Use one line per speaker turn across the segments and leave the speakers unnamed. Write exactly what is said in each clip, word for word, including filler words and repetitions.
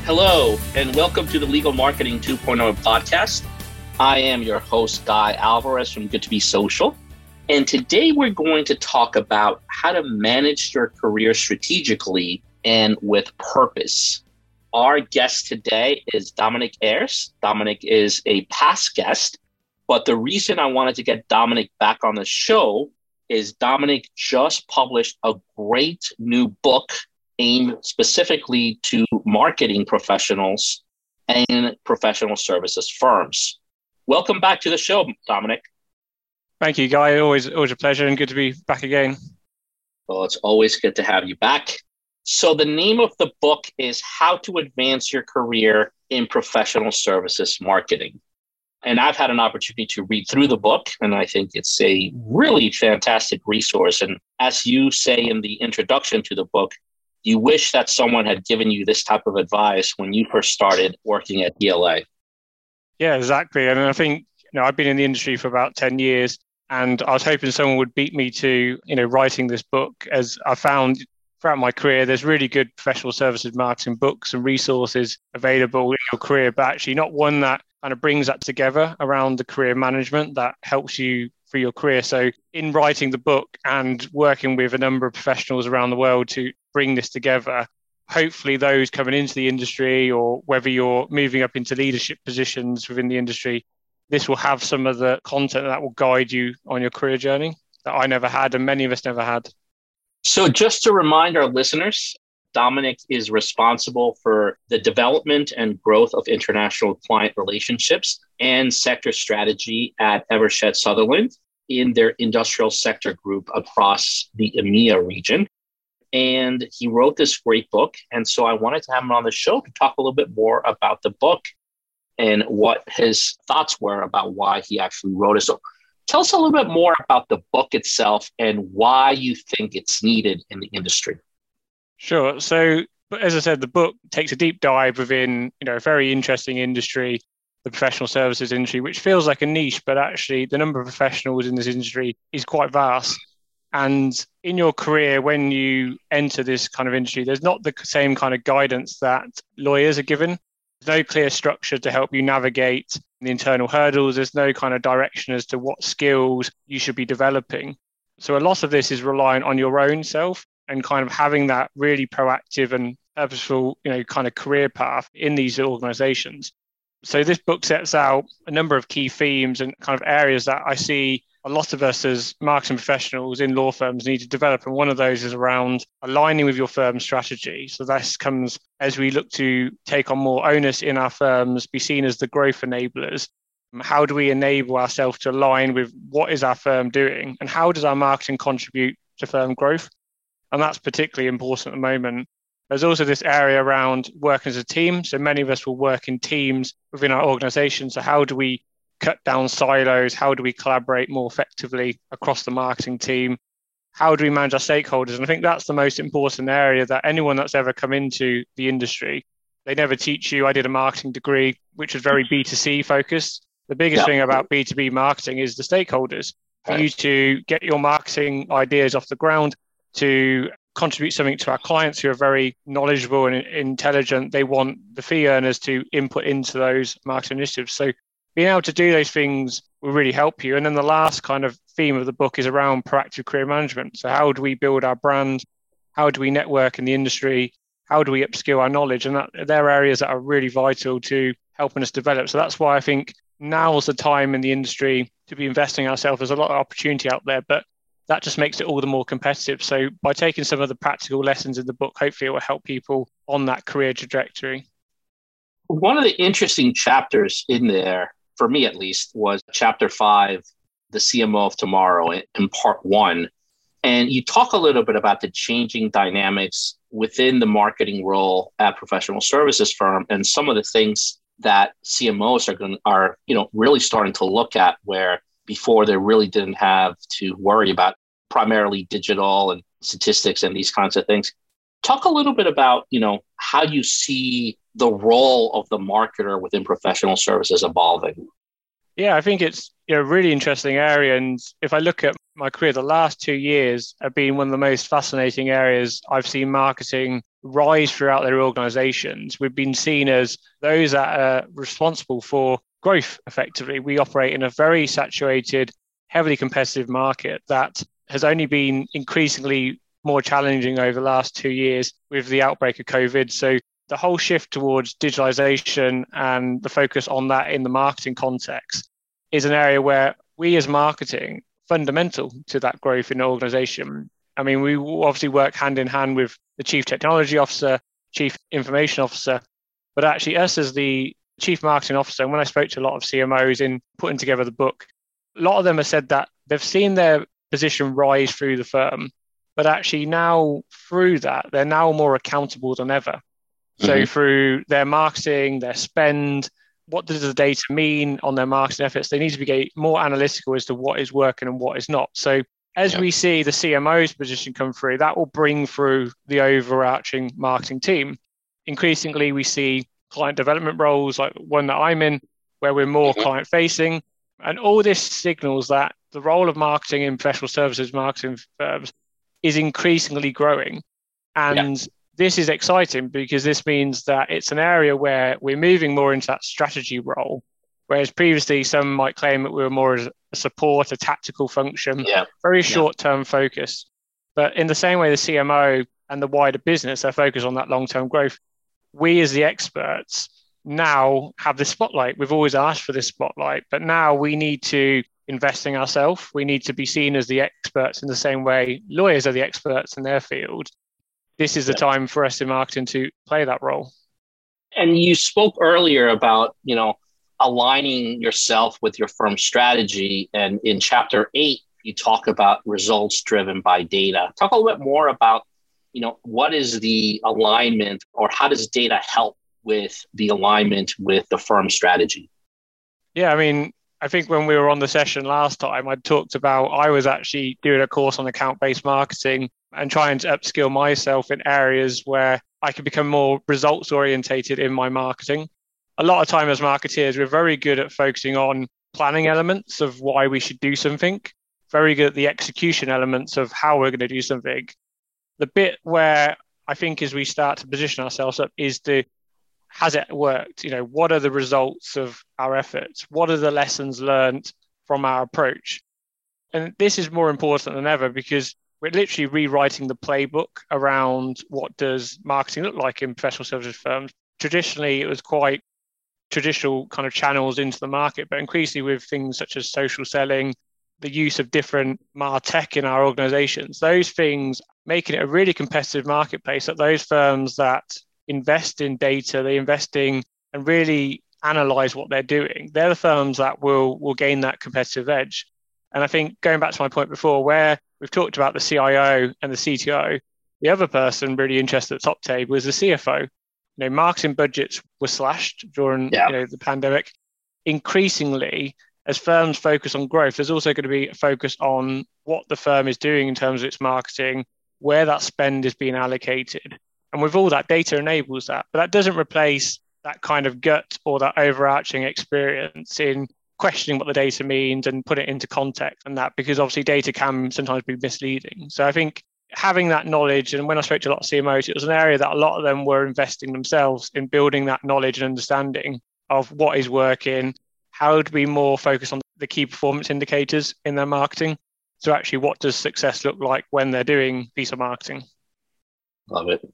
Hello, and welcome to the Legal Marketing two point oh podcast. I am your host, Guy Alvarez from Good to Be Social. And today we're going to talk about how to manage your career strategically and with purpose. Our guest today is Dominic Ayres. Dominic is a past guest, but the reason I wanted to get Dominic back on the show is Dominic just published a great new book aimed specifically to marketing professionals and professional services firms. Welcome back to the show, Dominic.
Thank you, Guy. Always, always a pleasure and good to be back again.
Well, it's always good to have you back. So the name of the book is How to Advance Your Career in Professional Services Marketing. And I've had an opportunity to read through the book, and I think it's a really fantastic resource. And as you say in the introduction to the book, you wish that someone had given you this type of advice when you first started working at D L A.
Yeah, exactly. And I think, you know, I've been in the industry for about ten years, and I was hoping someone would beat me to, you know, writing this book, as I found throughout my career, there's really good professional services marketing books and resources available in your career, but actually not one that kind of brings that together around the career management that helps you for your career. So in writing the book and working with a number of professionals around the world to bring this together, hopefully those coming into the industry or whether you're moving up into leadership positions within the industry, this will have some of the content that will guide you on your career journey that I never had and many of us never had.
So just to remind our listeners, Dominic is responsible for the development and growth of international client relationships and sector strategy at Eversheds Sutherland in their industrial sector group across the EMEA region. And he wrote this great book. And so I wanted to have him on the show to talk a little bit more about the book and what his thoughts were about why he actually wrote it. So tell us a little bit more about the book itself and why you think it's needed in the industry.
Sure. So, as I said, the book takes a deep dive within, you know, a very interesting industry, the professional services industry, which feels like a niche, but actually the number of professionals in this industry is quite vast. And in your career, when you enter this kind of industry, there's not the same kind of guidance that lawyers are given. There's no clear structure to help you navigate the internal hurdles. There's no kind of direction as to what skills you should be developing. So a lot of this is relying on your own self and kind of having that really proactive and purposeful, you know, kind of career path in these organizations. So this book sets out a number of key themes and kind of areas that I see a lot of us as marketing professionals in law firms need to develop. And one of those is around aligning with your firm's strategy. So this comes as we look to take on more onus in our firms, be seen as the growth enablers. How do we enable ourselves to align with what is our firm doing? And how does our marketing contribute to firm growth? And that's particularly important at the moment. There's also this area around working as a team. So many of us will work in teams within our organization. So how do we cut down silos? How do we collaborate more effectively across the marketing team? How do we manage our stakeholders? And I think that's the most important area that anyone that's ever come into the industry, they never teach you. I did a marketing degree, which was very B two C focused. The biggest yeah. thing about B two B marketing is the stakeholders. For right. you to get your marketing ideas off the ground, to contribute something to our clients who are very knowledgeable and intelligent, they want the fee earners to input into those marketing initiatives. So being able to do those things will really help you. And then the last kind of theme of the book is around proactive career management. So how do we build our brand? How do we network in the industry? How do we upskill our knowledge? And that, they're areas that are really vital to helping us develop. So that's why I think now's the time in the industry to be investing in ourselves. There's a lot of opportunity out there, but that just makes it all the more competitive. So by taking some of the practical lessons in the book, hopefully it will help people on that career trajectory.
One of the interesting chapters in there, for me at least, was chapter five, the C M O of Tomorrow, in part one. And you talk a little bit about the changing dynamics within the marketing role at professional services firm and some of the things that C M Os are going are, you know, really starting to look at, where before they really didn't have to worry about primarily digital and statistics and these kinds of things. Talk a little bit about, you know, how you see the role of the marketer within professional services evolving.
Yeah, I think it's you know, a really interesting area. And if I look at my career, the last two years have been one of the most fascinating areas I've seen marketing rise throughout their organizations. We've been seen as those that are responsible for growth effectively. We operate in a very saturated, heavily competitive market that has only been increasingly more challenging over the last two years with the outbreak of COVID. So the whole shift towards digitalization and the focus on that in the marketing context is an area where we as marketing fundamental to that growth in the organization. I mean, we obviously work hand in hand with the chief technology officer, chief information officer, but actually us as the chief marketing officer, and when I spoke to a lot of C M Os in putting together the book, a lot of them have said that they've seen their position rise through the firm, but actually now through that, they're now more accountable than ever. So mm-hmm. through their marketing, their spend, what does the data mean on their marketing efforts? They need to be more analytical as to what is working and what is not. So as yeah. we see the C M O's position come through, that will bring through the overarching marketing team. Increasingly, we see client development roles like one that I'm in, where we're more mm-hmm. client facing. And all this signals that the role of marketing in professional services marketing firms is increasingly growing. And yeah. this is exciting because this means that it's an area where we're moving more into that strategy role, whereas previously some might claim that we were more as a support, a tactical function, yeah. very short-term yeah. focus. But in the same way, the C M O and the wider business are focused on that long-term growth. We as the experts now have this spotlight. We've always asked for this spotlight, but now we need to invest in ourselves. We need to be seen as the experts in the same way lawyers are the experts in their field. This is the time for us in marketing to play that role.
And you spoke earlier about, you know, aligning yourself with your firm's strategy. And in chapter eight, you talk about results driven by data. Talk a little bit more about, you know, what is the alignment or how does data help with the alignment with the firm's strategy?
Yeah, I mean, I think when we were on the session last time, I talked about I was actually doing a course on account-based marketing and trying to upskill myself in areas where I could become more results orientated in my marketing. A lot of time as marketeers, we're very good at focusing on planning elements of why we should do something, very good at the execution elements of how we're going to do something. The bit where I think as we start to position ourselves up is the, has it worked? You know, what are the results of our efforts? What are the lessons learned from our approach? And this is more important than ever because we're literally rewriting the playbook around what does marketing look like in professional services firms. Traditionally, it was quite traditional kind of channels into the market, but increasingly with things such as social selling, the use of different MarTech in our organizations, those things making it a really competitive marketplace that those firms that invest in data, they invest in and really analyze what they're doing, they're the firms that will will gain that competitive edge. And I think going back to my point before, where we've talked about the C I O and the C T O, the other person really interested at the top table was the C F O. You know, marketing budgets were slashed during yeah. you know, the pandemic. Increasingly, as firms focus on growth, there's also going to be a focus on what the firm is doing in terms of its marketing, where that spend is being allocated. And with all that, data enables that. But that doesn't replace that kind of gut or that overarching experience in questioning what the data means and put it into context and that, because obviously data can sometimes be misleading. So I think having that knowledge, and when I spoke to a lot of C M Os, it was an area that a lot of them were investing themselves in building that knowledge and understanding of what is working, how to be more focused on the key performance indicators in their marketing. So actually, what does success look like when they're doing piece of marketing?
Love it.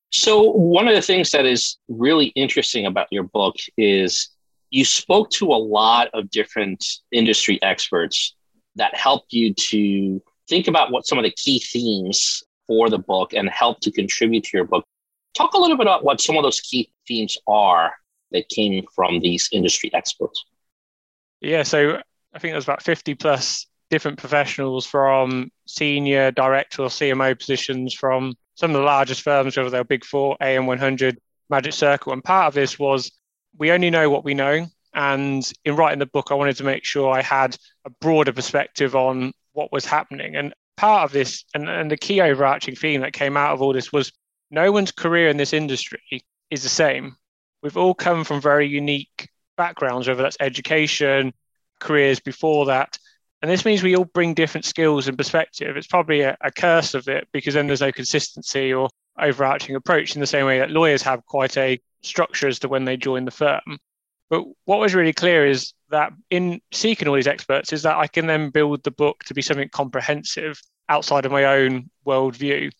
So one of the things that is really interesting about your book is you spoke to a lot of different industry experts that helped you to think about what some of the key themes for the book and help to contribute to your book. Talk a little bit about what some of those key themes are that came from these industry experts.
Yeah, so I think there's about fifty plus different professionals from senior director or C M O positions from some of the largest firms, whether they're Big Four, A M one hundred, Magic Circle. And part of this was we only know what we know. And in writing the book, I wanted to make sure I had a broader perspective on what was happening. And part of this, and, and the key overarching theme that came out of all this was no one's career in this industry is the same. We've all come from very unique backgrounds, whether that's education, careers before that. And this means we all bring different skills and perspective. It's probably a, a curse of it, because then there's no consistency or overarching approach, in the same way that lawyers have quite a structure as to when they join the firm. But what was really clear is that in seeking all these experts is that I can then build the book to be something comprehensive outside of my own worldview.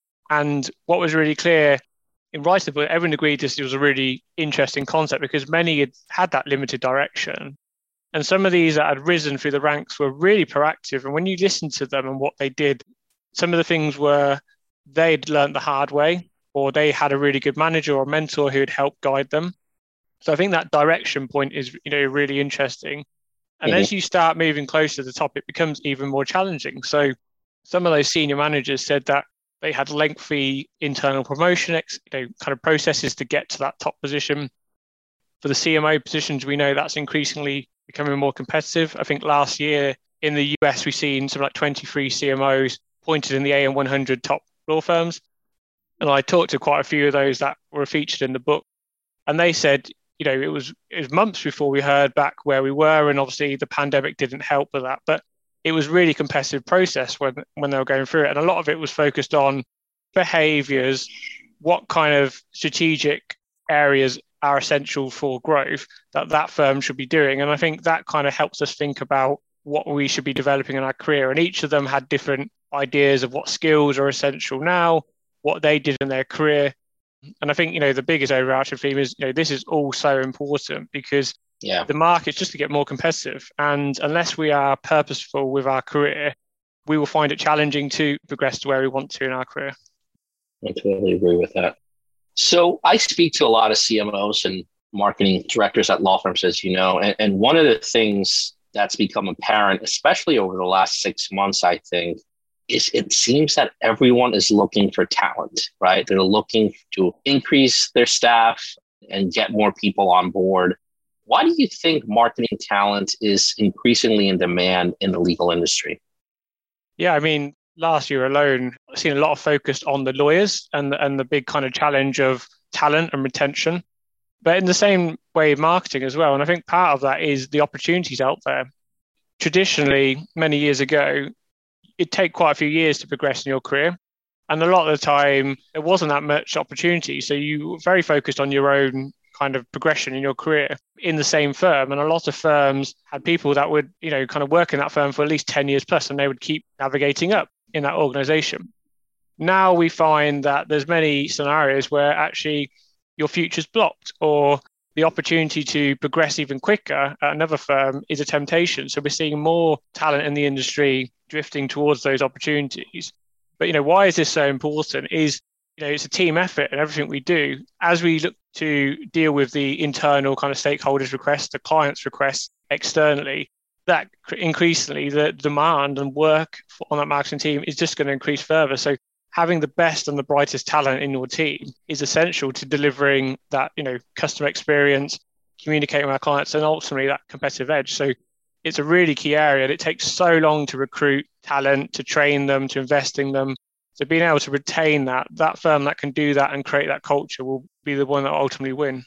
And what was really clear in writing the book, everyone agreed this was a really interesting concept, because many had had that limited direction. And some of these that had risen through the ranks were really proactive. And when you listen to them and what they did, some of the things were they'd learned the hard way, or they had a really good manager or mentor who had helped guide them. So I think that direction point is, you know, really interesting. And mm-hmm. as you start moving closer to the top, it becomes even more challenging. So some of those senior managers said that they had lengthy internal promotion, you know, kind of processes to get to that top position. For the C M O positions, we know that's increasingly becoming more competitive. I think last year in the U S, we've seen something like twenty-three C M Os appointed in the A M one hundred top law firms. And I talked to quite a few of those that were featured in the book. And they said, you know, it was, it was months before we heard back where we were. And obviously the pandemic didn't help with that. But it was really competitive process when, when they were going through it. And a lot of it was focused on behaviors, what kind of strategic areas are essential for growth that that firm should be doing. And I think that kind of helps us think about what we should be developing in our career. And each of them had different ideas of what skills are essential now, what they did in their career. And I think, you know, the biggest overarching theme is, you know, this is all so important, because yeah. the market's just to get more competitive. And unless we are purposeful with our career, we will find it challenging to progress to where we want to in our career.
I totally agree with that. So I speak to a lot of C M Os and marketing directors at law firms, as you know, and, and one of the things that's become apparent, especially over the last six months, I think, is it seems that everyone is looking for talent, right? They're looking to increase their staff and get more people on board. Why do you think marketing talent is increasingly in demand in the legal industry?
Yeah, I mean, last year alone, I've seen a lot of focus on the lawyers and, and the big kind of challenge of talent and retention. But in the same way, marketing as well. And I think part of that is the opportunities out there. Traditionally, many years ago, it'd take quite a few years to progress in your career. And a lot of the time, there wasn't that much opportunity. So you were very focused on your own kind of progression in your career in the same firm. And a lot of firms had people that would, you know, kind of work in that firm for at least ten years plus, and they would keep navigating up in that organization. Now we find that there's many scenarios where actually your future's blocked, or the opportunity to progress even quicker at another firm is a temptation. So we're seeing more talent in the industry drifting towards those opportunities. But, you know, why is this so important is, you know, it's a team effort and everything we do. As we look to deal with the internal kind of stakeholders' requests, the clients' requests externally, that increasingly the demand and work on that marketing team is just going to increase further. So having the best and the brightest talent in your team is essential to delivering that, you know, customer experience, communicating with our clients, and ultimately that competitive edge. So it's a really key area. And it takes so long to recruit talent, to train them, to invest in them. So being able to retain that, that firm that can do that and create that culture will be the one that will ultimately win.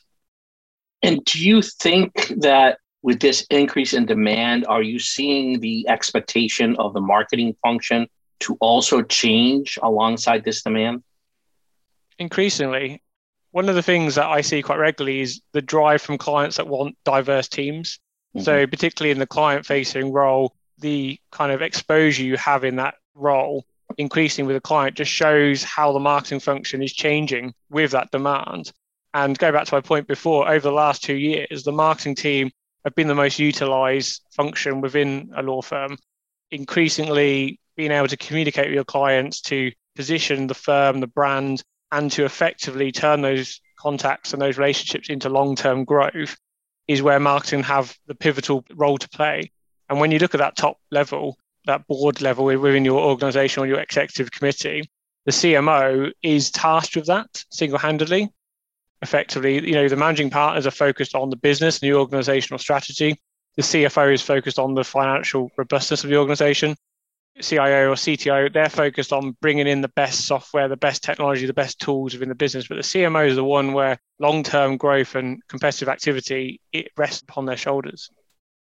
And do you think that with this increase in demand, are you seeing the expectation of the marketing function to also change alongside this demand?
Increasingly. One of the things that I see quite regularly is the drive from clients that want diverse teams. Mm-hmm. So particularly in the client-facing role, the kind of exposure you have in that role, increasing with a client, just shows how the marketing function is changing with that demand. And go back to my point before, over the last two years, the marketing team have been the most utilized function within a law firm. Increasingly being able to communicate with your clients, to position the firm, the brand, and to effectively turn those contacts and those relationships into long-term growth is where marketing have the pivotal role to play. And when you look at that top level, that board level within your organization or your executive committee, the C M O is tasked with that single-handedly. Effectively, you know, the managing partners are focused on the business and the organizational strategy. The C F O is focused on the financial robustness of the organization. C I O or C T O, they're focused on bringing in the best software, the best technology, the best tools within the business. But the C M O is the one where long-term growth and competitive activity, it rests upon their shoulders.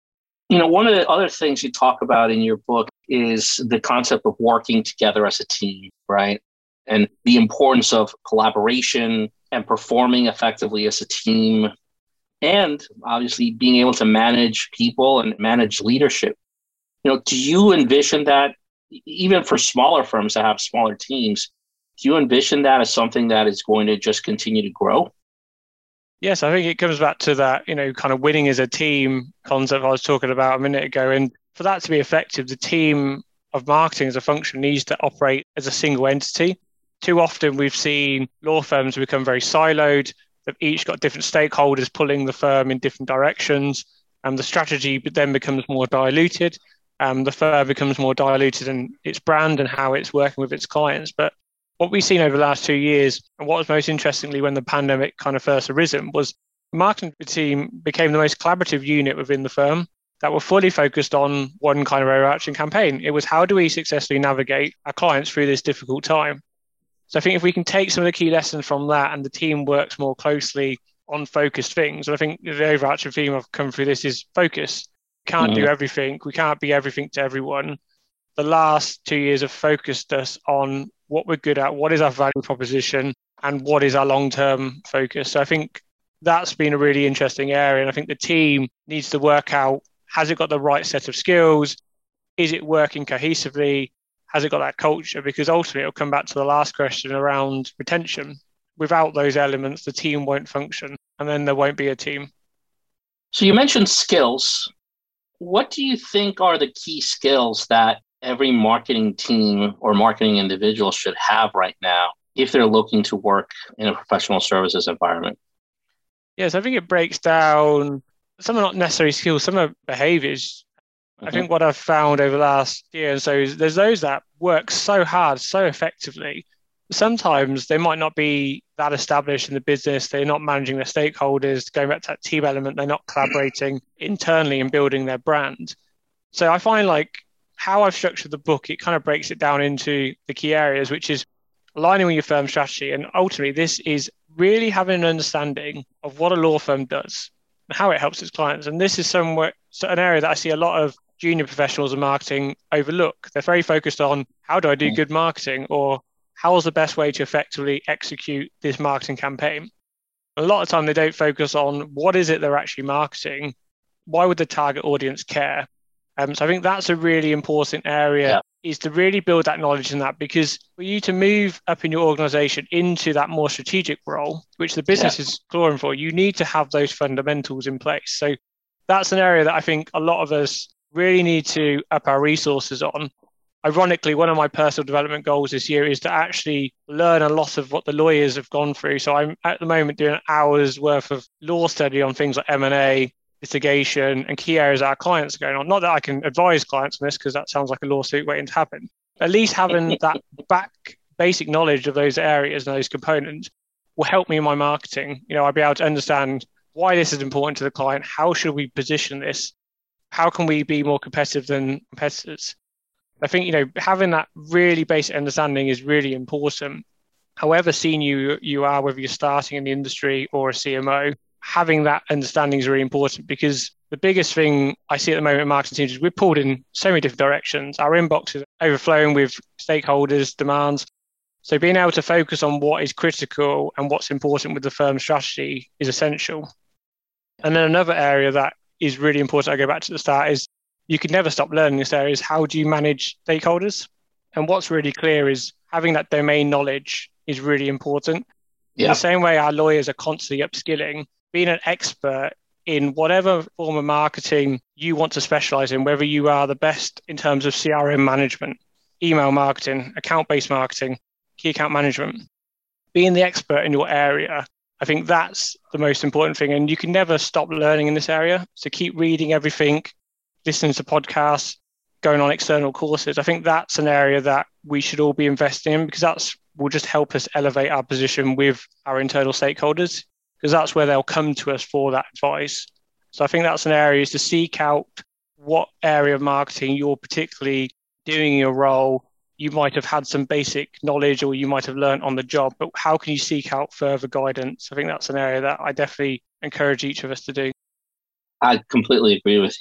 You know, one of the other things you talk about in your book is the concept of working together as a team, right? And the importance of collaboration and performing effectively as a team, and obviously being able to manage people and manage leadership. You know, do you envision that even for smaller firms that have smaller teams, do you envision that as something that is going to just continue to grow?
Yes, I think it comes back to that, you know, kind of winning as a team concept I was talking about a minute ago. And for that to be effective, the team of marketing as a function needs to operate as a single entity. Too often we've seen law firms become very siloed. They've each got different stakeholders pulling the firm in different directions. And the strategy then becomes more diluted. Um, the firm becomes more diluted in its brand and how it's working with its clients. But what we've seen over the last two years, and what was most interestingly when the pandemic kind of first arisen, was the marketing team became the most collaborative unit within the firm that were fully focused on one kind of overarching campaign. It was, how do we successfully navigate our clients through this difficult time? So I think if we can take some of the key lessons from that and the team works more closely on focused things, and I think the overarching theme I've come through this is focus. We can't mm-hmm. do everything. We can't be everything to everyone. The last two years have focused us on what we're good at, what is our value proposition, and what is our long-term focus. So I think that's been a really interesting area. And I think the team needs to work out, has it got the right set of skills? Is it working cohesively? Has it got that culture? Because ultimately it'll come back to the last question around retention. Without those elements, the team won't function, and then there won't be a team.
So you mentioned skills. What do you think are the key skills that every marketing team or marketing individual should have right now if they're looking to work in a professional services environment?
Yes, I think it breaks down, some are not necessarily skills, some are behaviors. Mm-hmm. I think what I've found over the last year and so is there's those that work so hard, so effectively. Sometimes they might not be that established in the business. They're not managing their stakeholders, going back to that team element. They're not collaborating internally and building their brand. So I find like how I've structured the book, it kind of breaks it down into the key areas, which is aligning with your firm strategy. And ultimately, this is really having an understanding of what a law firm does and how it helps its clients. And this is somewhere, so an area that I see a lot of junior professionals in marketing overlook. They're very focused on, how do I do good marketing? Or how is the best way to effectively execute this marketing campaign? A lot of time they don't focus on what is it they're actually marketing. Why would the target audience care? Um, so I think that's a really important area, yeah. is to really build that knowledge in that, because for you to move up in your organization into that more strategic role, which the business yeah. is clamoring for, you need to have those fundamentals in place. So that's an area that I think a lot of us really need to up our resources on. Ironically, one of my personal development goals this year is to actually learn a lot of what the lawyers have gone through. So I'm at the moment doing hours worth of law study on things like M and A, litigation, and key areas that our clients are going on. Not that I can advise clients on this, because that sounds like a lawsuit waiting to happen. At least having that back basic knowledge of those areas and those components will help me in my marketing. You know, I'll be able to understand why this is important to the client. How should we position this? How can we be more competitive than competitors? I think, you know, having that really basic understanding is really important. However senior you, you are, whether you're starting in the industry or a C M O, having that understanding is really important, because the biggest thing I see at the moment in marketing teams is we're pulled in so many different directions. Our inbox is overflowing with stakeholders' demands. So being able to focus on what is critical and what's important with the firm's strategy is essential. And then another area that is really important, I go back to the start, is you can never stop learning this area, is how do you manage stakeholders? And what's really clear is having that domain knowledge is really important. Yeah. In the same way our lawyers are constantly upskilling, being an expert in whatever form of marketing you want to specialize in, whether you are the best in terms of C R M management, email marketing, account-based marketing, key account management, being the expert in your area, I think that's the most important thing. And you can never stop learning in this area. So keep reading everything, listening to podcasts, going on external courses. I think that's an area that we should all be investing in, because that's will just help us elevate our position with our internal stakeholders, because that's where they'll come to us for that advice. So I think that's an area, is to seek out what area of marketing you're particularly doing in your role. You might have had some basic knowledge or you might have learned on the job, but how can you seek out further guidance? I think that's an area that I definitely encourage each of us to do.
I completely agree with you.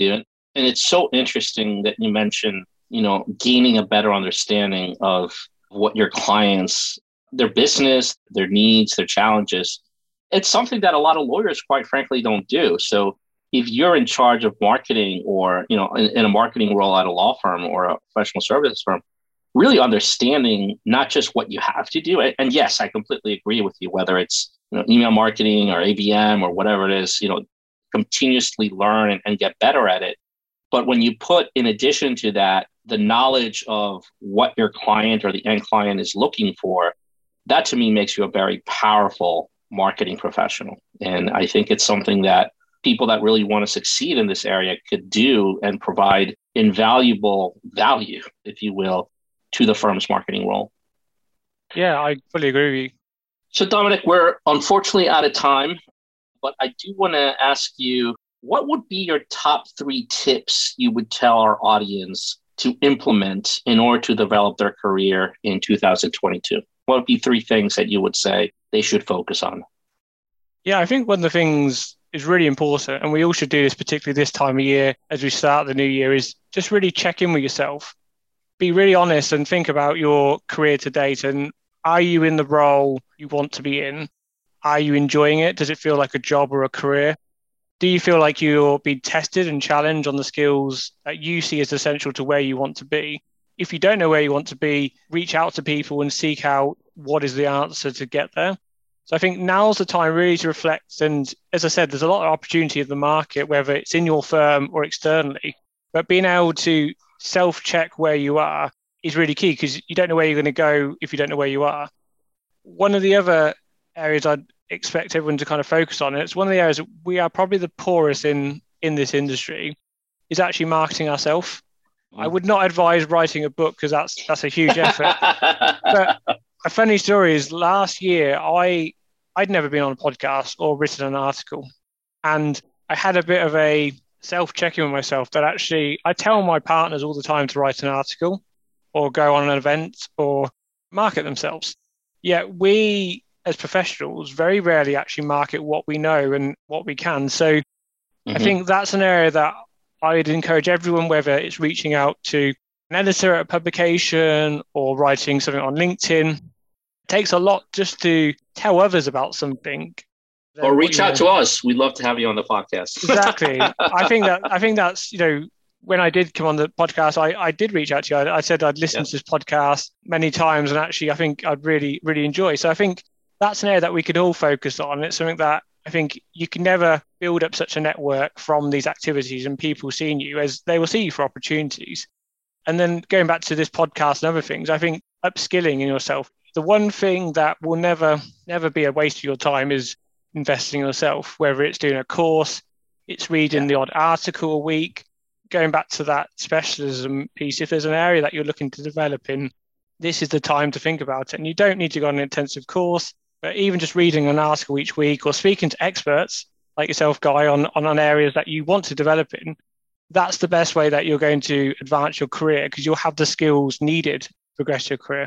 And it's so interesting that you mentioned, you know, gaining a better understanding of what your clients, their business, their needs, their challenges. It's something that a lot of lawyers, quite frankly, don't do. So if you're in charge of marketing or, you know, in, in a marketing role at a law firm or a professional services firm, really understanding not just what you have to do. And yes, I completely agree with you, whether it's, you know, email marketing or A B M or whatever it is, you know, continuously learn and, and get better at it. But when you put, in addition to that, the knowledge of what your client or the end client is looking for, that to me makes you a very powerful marketing professional. And I think it's something that people that really want to succeed in this area could do and provide invaluable value, if you will, to the firm's marketing role.
Yeah, I fully agree with you.
So Dominic, we're unfortunately out of time, but I do want to ask you, what would be your top three tips you would tell our audience to implement in order to develop their career in two thousand twenty-two? What would be three things that you would say they should focus on?
Yeah, I think one of the things is really important, and we all should do this, particularly this time of year as we start the new year, is just really check in with yourself. Be really honest and think about your career to date. And are you in the role you want to be in? Are you enjoying it? Does it feel like a job or a career? Do you feel like you're being tested and challenged on the skills that you see as essential to where you want to be? If you don't know where you want to be, reach out to people and seek out what is the answer to get there. So I think now's the time really to reflect. And as I said, there's a lot of opportunity in the market, whether it's in your firm or externally. But being able to self-check where you are is really key, because you don't know where you're going to go if you don't know where you are. One of the other areas I'd expect everyone to kind of focus on, and it's one of the areas that we are probably the poorest in in this industry, is actually marketing ourselves. I would not advise writing a book because that's that's a huge effort. But a funny story is last year I I'd never been on a podcast or written an article, and I had a bit of a self-checking with myself that actually I tell my partners all the time to write an article or go on an event or market themselves. Yet we as professionals very rarely actually market what we know and what we can. So mm-hmm. I think that's an area that I'd encourage everyone, whether it's reaching out to an editor at a publication or writing something on LinkedIn. It takes a lot just to tell others about something.
Or reach out know. to us. We'd love to have you on the podcast.
Exactly. I think that I think that's, you know, when I did come on the podcast, I, I did reach out to you. I, I said I'd listened yeah. to this podcast many times, and actually I think I'd really, really enjoy. So I think that's an area that we could all focus on. It's something that I think you can never build up such a network from these activities and people seeing you, as they will see you for opportunities. And then going back to this podcast and other things, I think upskilling in yourself, the one thing that will never, never be a waste of your time is investing in yourself, whether it's doing a course, it's reading yeah. the odd article a week. Going back to that specialism piece, if there's an area that you're looking to develop in, this is the time to think about it. And you don't need to go on an intensive course, but even just reading an article each week or speaking to experts like yourself, Guy, on, on, on areas that you want to develop in, that's the best way that you're going to advance your career, because you'll have the skills needed to progress your career.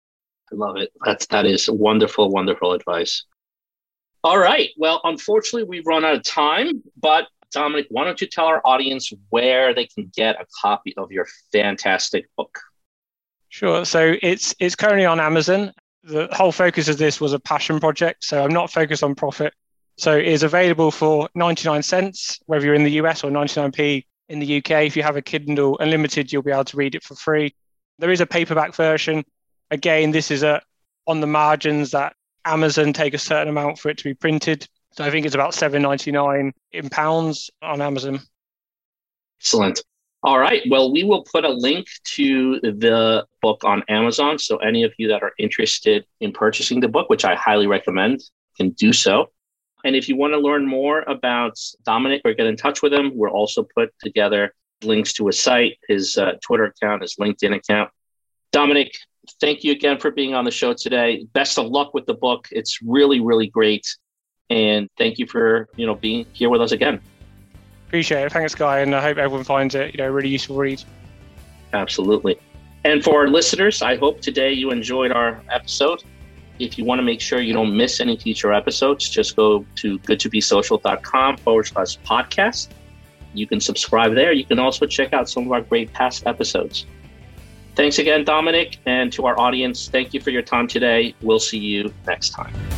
I love it. That's, that is wonderful, wonderful advice. All right. Well, unfortunately, we've run out of time, but Dominic, why don't you tell our audience where they can get a copy of your fantastic book?
Sure. So it's it's currently on Amazon. The whole focus of this was a passion project, so I'm not focused on profit. So it is available for ninety-nine cents, whether you're in the U S, or ninety-nine p in the U K. If you have a Kindle Unlimited, you'll be able to read it for free. There is a paperback version. Again, this is a on the margins that Amazon take a certain amount for it to be printed. So I think it's about seven ninety-nine in pounds on Amazon.
Excellent. All right. Well, we will put a link to the book on Amazon. So any of you that are interested in purchasing the book, which I highly recommend, can do so. And if you want to learn more about Dominic or get in touch with him, we'll also put together links to his site, his uh, Twitter account, his LinkedIn account. Dominic, thank you again for being on the show today. Best of luck with the book. It's really, really great. And thank you for, you know, being here with us again.
Appreciate it. Thanks, Guy. And I hope everyone finds it, you know, a really useful read.
Absolutely. And for our listeners, I hope today you enjoyed our episode. If you want to make sure you don't miss any future episodes, just go to good to be social dot com forward slash podcast. you can subscribe there. You can also check out some of our great past episodes. Thanks again, Dominic, and to our audience, thank you for your time today. We'll see you next time.